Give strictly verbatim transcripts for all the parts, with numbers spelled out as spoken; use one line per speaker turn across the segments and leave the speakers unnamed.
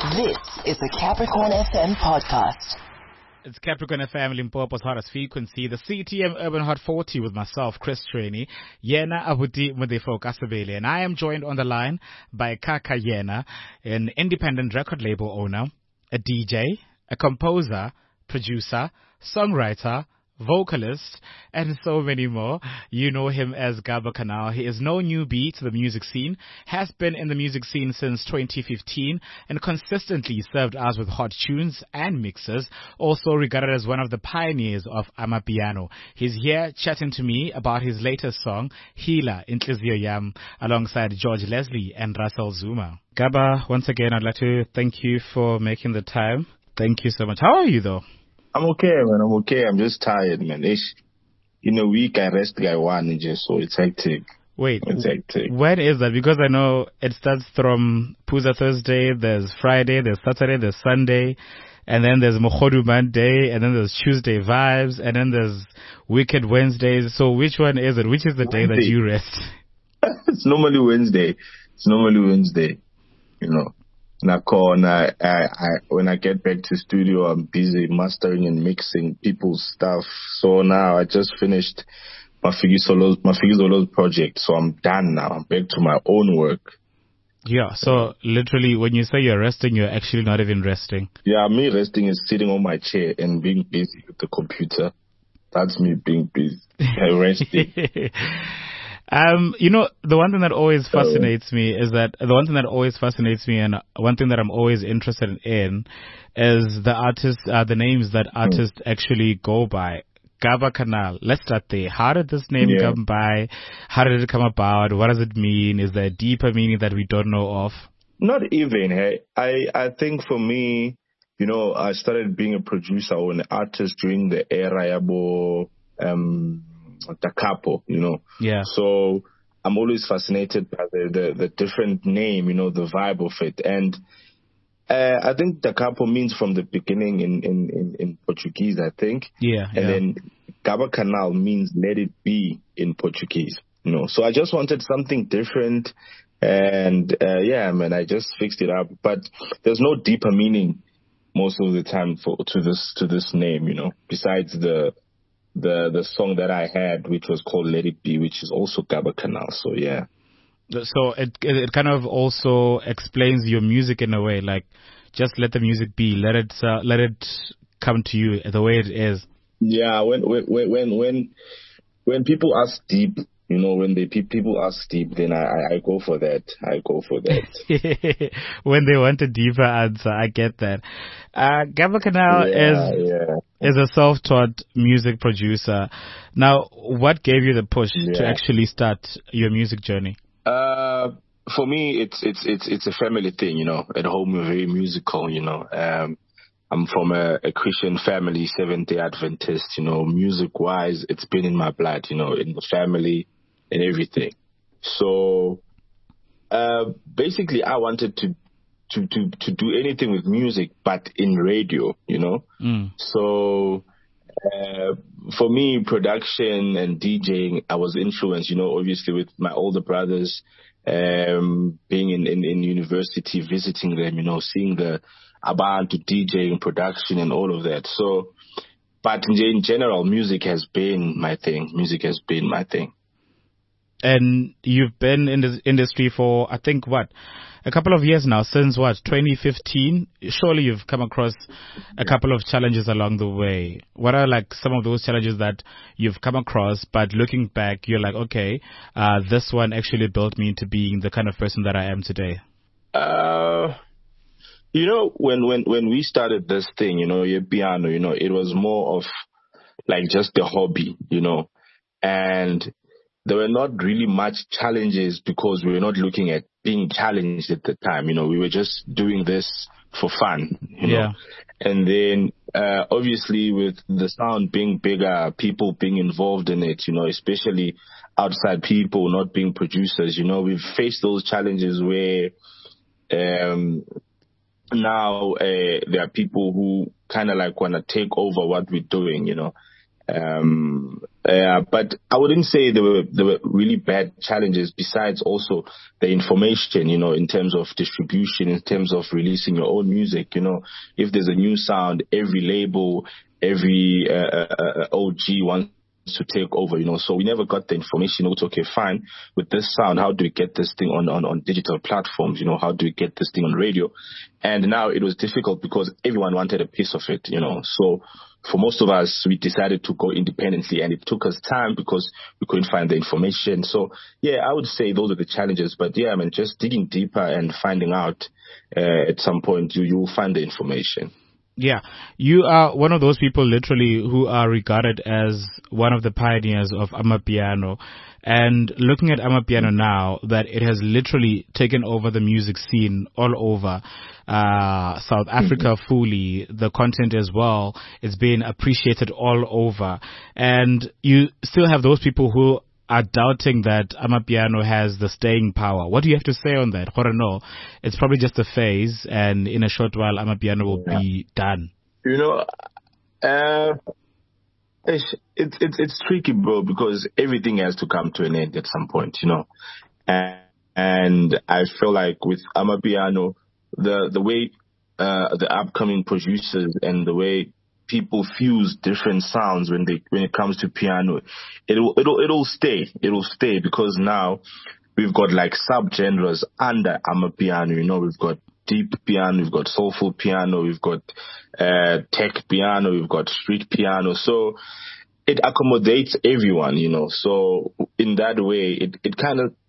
This is the Capricorn F M podcast.
It's Capricorn F M, Limpopo's hottest frequency, the C T M Urban Hot forty with myself, Chris Trainee, Yena Abuti Mudefo Kasabele, and I am joined on the line by Kaka Yena, an independent record label owner, a D J, a composer, producer, songwriter, vocalist, and so many more. You know him as Gaba Canal. He is no newbie to the music scene, has been in the music scene since twenty fifteen, and consistently served us with hot tunes and mixes, also regarded as one of the pioneers of Amapiano. He's here chatting to me about his latest song, Healer, Intlizio Yam, alongside George Leslie and Russell Zuma. Gaba, once again, I'd like to thank you for making the time. Thank you so much. How are you, though?
I'm okay, man. I'm okay. I'm just tired, man. Ish. In a week, I rest guy one and just so it's hectic.
Wait,
it's hectic.
When is that? Because I know it starts from Puza Thursday, there's Friday, there's Saturday, there's Sunday, and then there's Mohodu Monday, and then there's Tuesday vibes, and then there's Wicked Wednesdays. So which one is it? Which is the Wednesday. Day that you rest?
It's normally Wednesday. It's normally Wednesday, you know. Nako, and I, I, I, when I get back to studio, I'm busy mastering and mixing people's stuff. So now I just finished my Figgy Solos, my Figgy Solos project. So I'm done now. I'm back to my own work.
Yeah. So literally, when you say you're resting, you're actually not even resting.
Yeah, me resting is sitting on my chair and being busy with the computer. That's me being busy. Resting.
Um, you know, the one thing that always fascinates me is that the one thing that always fascinates me and one thing that I'm always interested in is the artists, uh, the names that artists mm. actually go by. Gaba Canal. Let's start there. How did this name yeah. come by? How did it come about? What does it mean? Is there a deeper meaning that we don't know of?
Not even. Hey, I, I think for me, you know, I started being a producer or an artist during the era yabo, um, Da Capo, you know.
Yeah.
So I'm always fascinated by the, the, the different name, you know, the vibe of it. And uh, I think Da Capo means from the beginning in, in, in, in Portuguese, I think.
Yeah.
And
yeah.
then Gaba Canal means let it be in Portuguese, you know. So I just wanted something different. And uh, yeah, man, I just fixed it up. But there's no deeper meaning most of the time for to this to this name, you know, besides the the the song that I had, which was called Let It Be, which is also Gaba Canal. So yeah.
So it it kind of also explains your music in a way, like just let the music be, let it uh, let it come to you the way it is.
Yeah, when when when when when people ask deep, you know, when they people ask deep, then I, I, I go for that. I go for that.
When they want a deeper answer, I get that. Uh, Gaba Canal
yeah,
is
yeah.
is a self-taught music producer. Now, what gave you the push
yeah.
to actually start your music journey?
Uh, for me, it's it's it's it's a family thing, you know. At home, we're very musical, you know. Um, I'm from a, a Christian family, Seventh-day Adventist, you know. Music-wise, it's been in my blood, you know, in the family and everything. So, uh, basically, I wanted to, to, to, to do anything with music, but in radio, you know?
Mm.
So, uh, for me, production and DJing, I was influenced, you know, obviously with my older brothers, um, being in, in, in university, visiting them, you know, seeing the Abantu DJing, production and all of that. So, but in general, music has been my thing. Music has been my thing.
And you've been in this industry for, I think, what, a couple of years now, since what, twenty fifteen? Surely you've come across a couple of challenges along the way. What are like some of those challenges that you've come across, but looking back, you're like, okay, uh, this one actually built me into being the kind of person that I am today?
Uh, you know, when, when, when we started this thing, you know, your piano, you know, it was more of like just a hobby, you know, and there were not really much challenges because we were not looking at being challenged at the time. You know, we were just doing this for fun, you
yeah.
know. And then, uh, obviously with the sound being bigger, people being involved in it, you know, especially outside people not being producers, you know, we've faced those challenges where, um, now, uh, there are people who kind of like want to take over what we're doing, you know. Um, uh, but I wouldn't say there were there were really bad challenges. Besides also the information, you know, in terms of distribution, in terms of releasing your own music. You know, if there's a new sound, every label, every uh, uh, O G wants to take over, you know, so we never got the information. It's okay, fine. With this sound, how do we get this thing on, on, on digital platforms? You know, how do we get this thing on radio? And now it was difficult because everyone wanted a piece of it, you know. So for most of us, we decided to go independently, and it took us time because we couldn't find the information. So yeah, I would say those are the challenges. But yeah, I mean, just digging deeper and finding out uh, at some point, you, you'll find the information.
Yeah, you are one of those people literally who are regarded as one of the pioneers of Amapiano. And looking at Amapiano now, that it has literally taken over the music scene all over uh, South Africa mm-hmm. fully, the content as well, it's been appreciated all over. And you still have those people who are doubting that Amapiano has the staying power. What do you have to say on that? Or no, it's probably just a phase, and in a short while, Amapiano will yeah. be done.
You know, uh, it's, it's it's it's tricky, bro, because everything has to come to an end at some point, you know. And, and I feel like with Amapiano, the the way uh, the upcoming producers and the way people fuse different sounds when they when it comes to piano, it'll it'll it'll stay it'll stay because now we've got like subgenres under Amapiano. You know, we've got deep piano, we've got soulful piano, we've got uh, tech piano, we've got street piano. So it accommodates everyone, you know. So in that way, it it kind of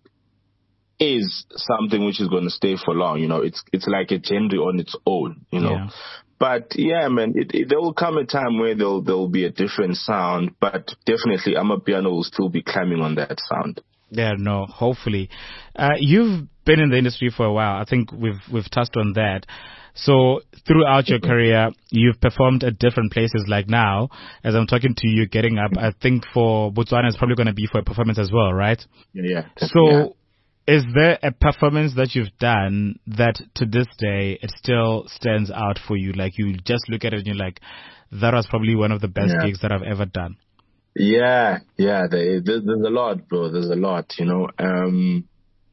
is something which is going to stay for long. You know, it's it's like a genre on its own. You know.
Yeah.
But yeah, man, it, it, there will come a time where there'll there'll be a different sound, but definitely Amapiano will still be climbing on that sound.
Yeah, no, hopefully. Uh, you've been in the industry for a while. I think we've we've touched on that. So throughout your career, you've performed at different places. Like now, as I'm talking to you, getting up, I think for Botswana is probably going to be for a performance as well, right?
Yeah. yeah
so.
Yeah.
Is there a performance that you've done that to this day it still stands out for you? Like you just look at it and you're like, that was probably one of the best yeah. gigs that I've ever done.
Yeah, yeah. There, there's, there's a lot, bro. There's a lot, you know. Um,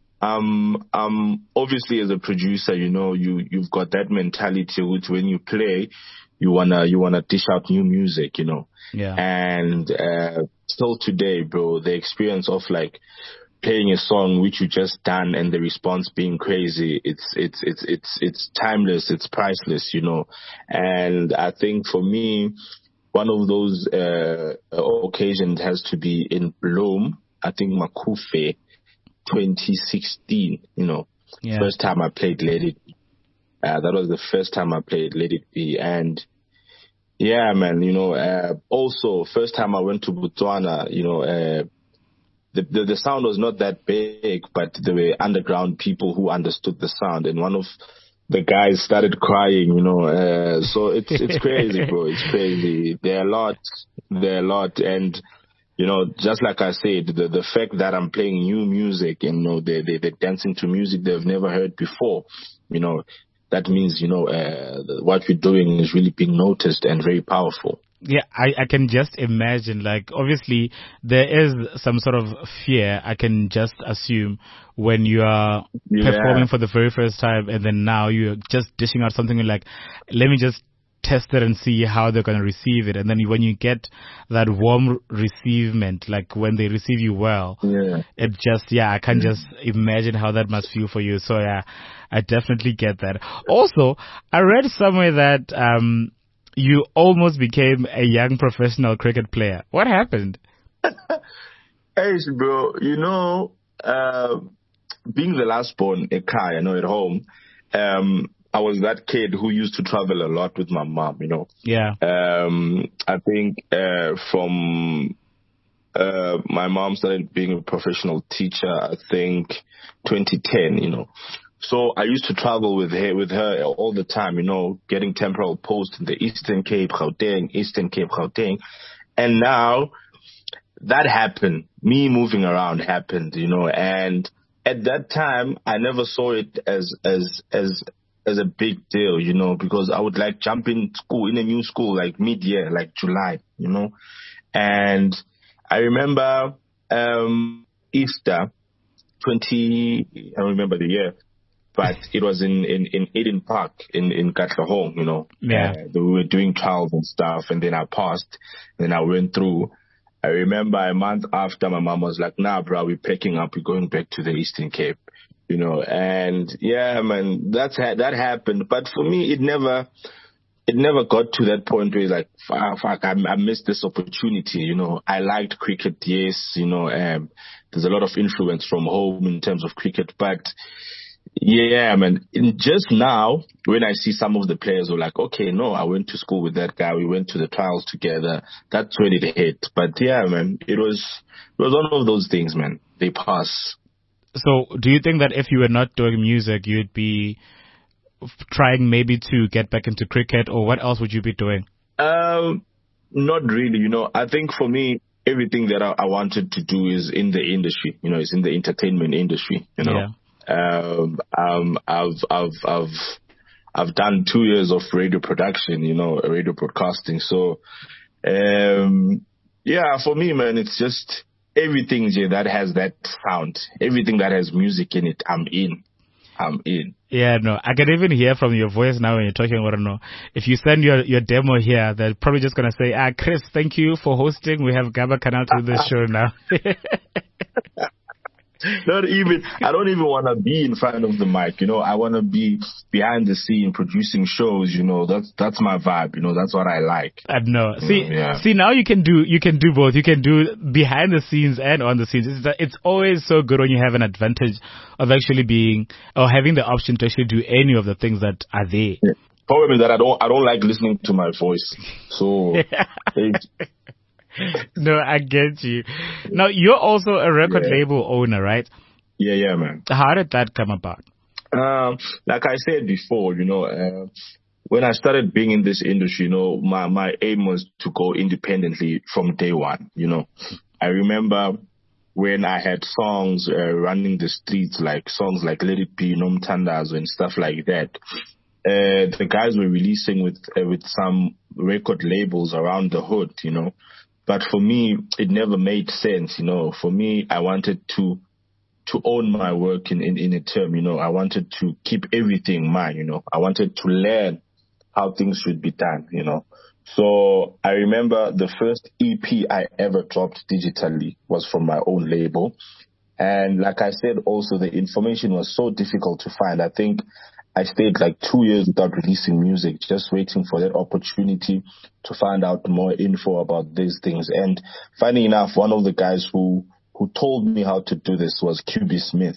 um, um. Obviously, as a producer, you know, you you've got that mentality which when you play, you wanna you wanna dish out new music, you know.
Yeah.
And uh, still today, bro, the experience of like playing a song which you just done and the response being crazy, it's it's it's it's it's timeless, it's priceless, you know. And I think for me, one of those uh, occasions has to be in Bloem. I think Makufe, twenty sixteen. You know,
yeah.
first time I played Let It Be. Uh, that was the first time I played Let It Be, and yeah, man, you know. Uh, also, first time I went to Botswana, you know. Uh, The, the the sound was not that big, but there were underground people who understood the sound, and one of the guys started crying, you know. Uh, so it's it's crazy, bro. It's crazy. There are a lot, there are a lot, and you know, just like I said, the the fact that I'm playing new music, and you know, they they they're dancing to music they've never heard before, you know, that means you know uh, what we're doing is really being noticed and very powerful.
Yeah, I, I can just imagine, like, obviously there is some sort of fear, I can just assume, when you are yeah. performing for the very first time and then now you're just dishing out something like, let me just test it and see how they're going to receive it. And then when you get that warm receivement, like when they receive you well,
yeah.
it just, yeah, I can just imagine how that must feel for you. So yeah, I definitely get that. Also, I read somewhere that, um, you almost became a young professional cricket player. What happened?
Hey, bro, you know, uh, being the last born, a car, you know, at home, um, I was that kid who used to travel a lot with my mom, you know.
Yeah.
Um, I think uh, from uh, my mom started being a professional teacher, I think twenty ten, you know. So I used to travel with her, with her all the time, you know, getting temporal posts in the Eastern Cape, Gauteng, Eastern Cape, Gauteng. And now that happened. Me moving around happened, you know, and at that time I never saw it as, as, as, as a big deal, you know, because I would like jump in school, in a new school, like mid-year, like July, you know. And I remember um, Easter twenty, I don't remember the year, but it was in, in, in Eden Park in, in Katlehong, you know.
Yeah.
Uh, we were doing trials and stuff, and then I passed, and then I went through. I remember a month after, my mom was like, nah, bro, we're packing up, we're going back to the Eastern Cape, you know. And yeah, man, that's ha- that happened. But for me, it never, it never got to that point where it's like, fuck, fuck I, I missed this opportunity, you know. I liked cricket, yes, you know, um, there's a lot of influence from home in terms of cricket, but yeah, man. In just now, when I see some of the players who are like, okay, no, I went to school with that guy. We went to the trials together. That's when it hit. But yeah, man, it was it was one of those things, man. They pass.
So, do you think that if you were not doing music, you'd be f- trying maybe to get back into cricket, or what else would you be doing?
Um, not really. You know, I think for me, everything that I, I wanted to do is in the industry. You know, it's in the entertainment industry. You know.
Yeah.
Um, um, I've, I've, I've, I've done two years of radio production, you know, radio broadcasting. So, um, yeah, for me, man, it's just everything yeah, that has that sound, everything that has music in it, I'm in. I'm in.
Yeah, no, I can even hear from your voice now when you're talking. I don't know. If you send your, your demo here, they're probably just going to say, ah, Chris, thank you for hosting. We have Gaba Canal to the show now.
Not even, I don't even want to be in front of the mic, you know, I want to be behind the scene producing shows, you know, that's, that's my vibe, you know, that's what I like.
I know. See,
know, yeah.
see, now you can do, you can do both. You can do behind the scenes and on the scenes. It's, it's always so good when you have an advantage of actually being, or having the option to actually do any of the things that are there.
Yeah. Problem is that I don't, I don't like listening to my voice. So, it,
no, I get you. Now, you're also a record
yeah.
label owner, right?
Yeah, yeah, man.
How did that come about?
Um, like I said before, you know, uh, when I started being in this industry, you know, my, my aim was to go independently from day one, you know. I remember when I had songs uh, running the streets, like songs like Let It Be, Nomtandazo and stuff like that. Uh, the guys were releasing with, uh, with some record labels around the hood, you know. But for me, it never made sense, you know. For me, I wanted to to own my work in, in, in a term, you know. I wanted to keep everything mine, you know. I wanted to learn how things should be done, you know. So I remember the first E P I ever dropped digitally was from my own label. And like I said, also the information was so difficult to find. I think I stayed like two years without releasing music, just waiting for that opportunity to find out more info about these things. And funny enough, one of the guys who, who told me how to do this was Q B Smith.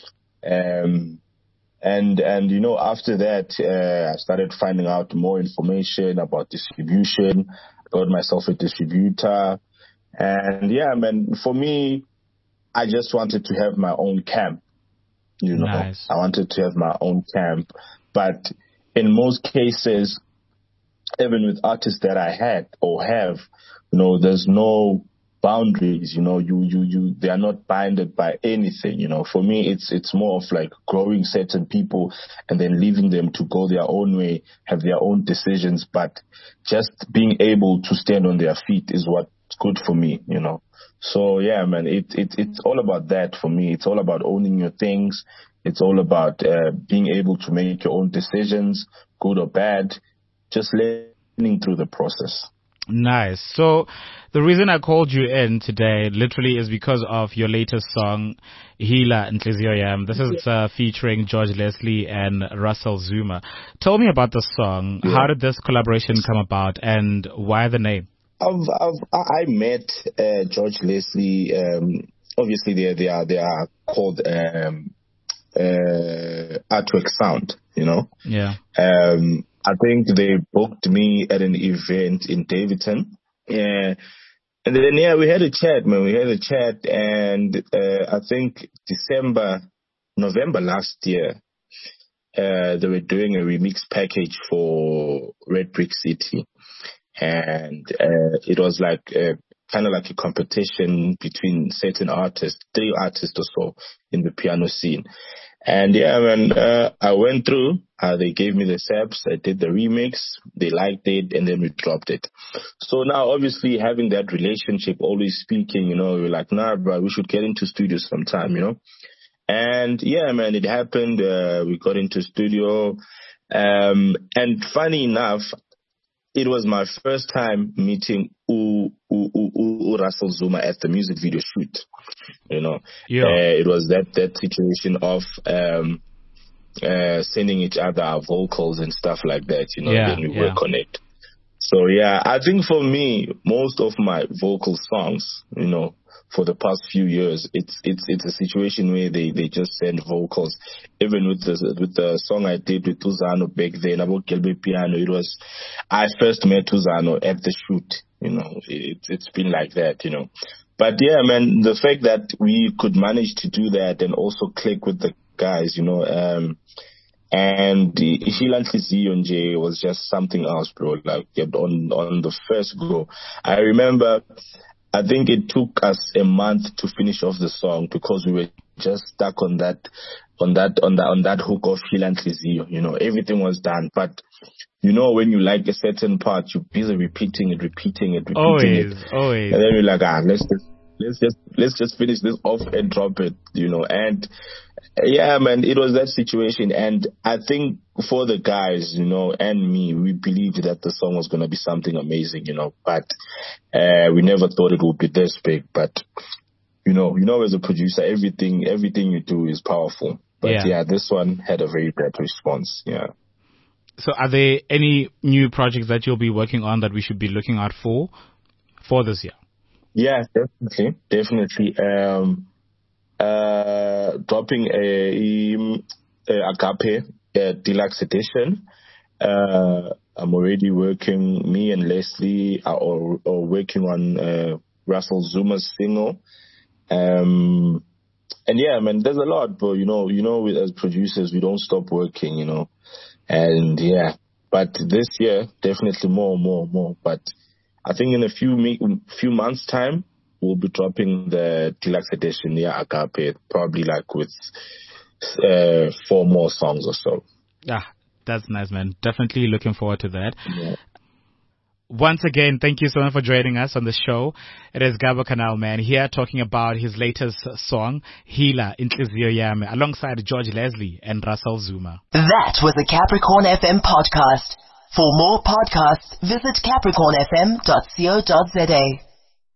Um, and, and, you know, after that, uh, I started finding out more information about distribution, got myself a distributor. And yeah, man, for me, I just wanted to have my own camp. You know,
nice.
I wanted to have my own camp, but in most cases, even with artists that I had or have, you know, there's no boundaries, you know, you, you, you, they are not binded by anything, you know. For me, it's, it's more of like growing certain people and then leaving them to go their own way, have their own decisions, but just being able to stand on their feet is what's good for me, you know. So yeah, man, it, it, it's all about that for me. It's all about owning your things. It's all about uh, being able to make your own decisions, good or bad, just learning through the process.
Nice. So the reason I called you in today literally is because of your latest song, Hila Ntlizio Yam. This is uh, featuring George Leslie and Russell Zuma. Tell me about the song. Yeah. How did this collaboration come about and why the name?
I've, I've, I met uh, George Leslie. Um, obviously, they they are they are called um, uh, Artwork Sound. You know.
Yeah.
Um, I think they booked me at an event in Davidson. Yeah. And then yeah, we had a chat, man. We had a chat, and uh, I think December, November last year, uh, they were doing a remix package for Red Brick City. And uh, it was like uh, kind of like a competition between certain artists, three artists or so in the piano scene. And yeah, man, uh, I went through, Uh, they gave me the steps. I did the remix. They liked it, and then we dropped it. So now, obviously, having that relationship, always speaking, you know, we're like, nah, bro, we should get into studio sometime, you know. And yeah, man, it happened. Uh, we got into studio. Um, and funny enough, it was my first time meeting U, U, U, U, Russell Zuma at the music video shoot. You know,
yeah.
uh, it was that, that situation of um, uh, sending each other our vocals and stuff like that, you know,
yeah,
then we
yeah.
work on it. So yeah, I think for me, most of my vocal songs, you know, for the past few years, it's it's it's a situation where they, they just send vocals. Even with the with the song I did with Tuzano back then about Gelbe Piano, it was I first met Tuzano at the shoot. You know, it, it's been like that. You know, but yeah, man, the fact that we could manage to do that and also click with the guys, you know, um, and Hilan Tlizio was just something else, bro. Like on on the first go, I remember. I think it took us a month to finish off the song because we were just stuck on that, on that, on that, on that hook of Hilan Tlizio. You know, everything was done, but you know, when you like a certain part, you're busy repeating it, repeating it, repeating
always,
it,
always,
and then you're like, ah, let's just, let's just, let's just finish this off and drop it. You know, and yeah, man, it was that situation, and I think for the guys, you know, and me, we believed that the song was gonna be something amazing, you know, but uh, we never thought it would be this big. But you know, you know, as a producer, everything, everything you do is powerful. But
yeah,
yeah this one had a very bad response. Yeah.
So, are there any new projects that you'll be working on that we should be looking out for for this year?
Yeah, definitely, definitely. Um. Uh, dropping a, a Agape a deluxe edition. Uh, I'm already working. Me and Leslie are, are, are working on uh, Russell Zuma's single. Um, and yeah, man, there's a lot, but you know, you know, as producers, we don't stop working, you know. And yeah, but this year definitely more, more, more. But I think in a few me- few months' time, we'll be dropping the deluxe edition, yeah, Agape, probably like with uh, four more songs or so.
Ah, that's nice, man. Definitely looking forward to that.
Yeah.
Once again, thank you so much for joining us on the show. It is Gabo Canal, man, here talking about his latest song, Hila Intlizio Yami, alongside George Leslie and Russell Zuma.
That was a Capricorn F M podcast. For more podcasts, visit capricorn f m dot co dot za.